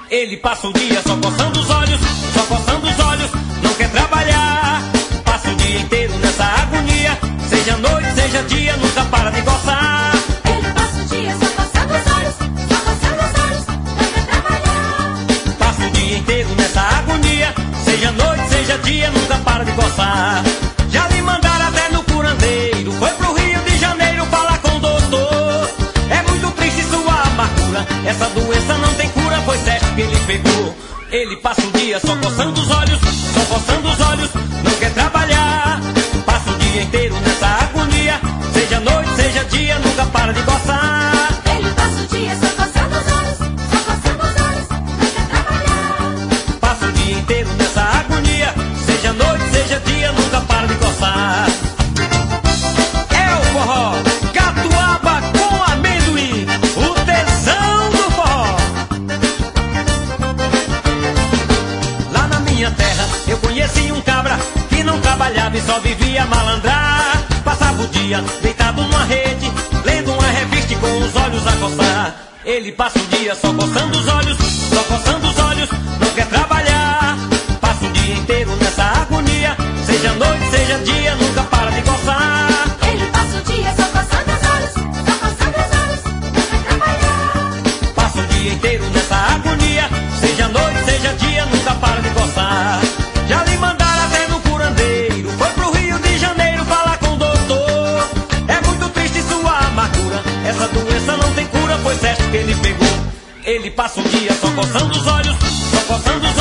Ele passa o dia só coçando os olhos, só coçando os olhos, não quer trabalhar. Passa o dia inteiro nessa agonia, seja noite, seja dia, nunca para de coçar. Ele passa o dia só coçando os olhos, só coçando os olhos, não quer trabalhar. Passa o dia inteiro nessa agonia, seja noite, seja dia, nunca para de coçar. Já lhe mandaram até no curandeiro, foi pro Rio de Janeiro falar com o doutor. É muito triste sua amargura, essa doença não tem cura, foi certo que ele pegou. Ele passa o dia só coçando os olhos, só coçando os olhos, não quer trabalhar. Passa o dia inteiro nessa agonia, seja noite, seja dia, nunca para de coçar. Ele passa o dia só coçando os olhos, só coçando os olhos, não quer trabalhar. Passa o dia inteiro nessa agonia, seja noite, seja dia, nunca para de coçar. É o forró, catuaba com amendoim, o tesão do forró. Lá na minha terra eu conheci um cabra que não trabalhava e só vivia a malandrar. Passava o dia deitado numa rede, lendo uma revista e com os olhos a coçar. Ele passa o dia só coçando os olhos, só coçando os olhos, não quer trabalhar. Passa o dia inteiro nessa agonia, seja noite, seja dia, nunca para de coçar. Ele passa o dia só coçando os olhos, só coçando os olhos, não quer trabalhar. Passa o dia inteiro nessa agonia, seja noite, seja dia, nunca para de coçar. Já lhe mandaram até no curandeiro, foi pro Rio de Janeiro falar com o doutor. É muito triste sua amargura, essa doença não tem cura, foi certo que ele pegou. Ele passa o dia só coçando os olhos, só coçando os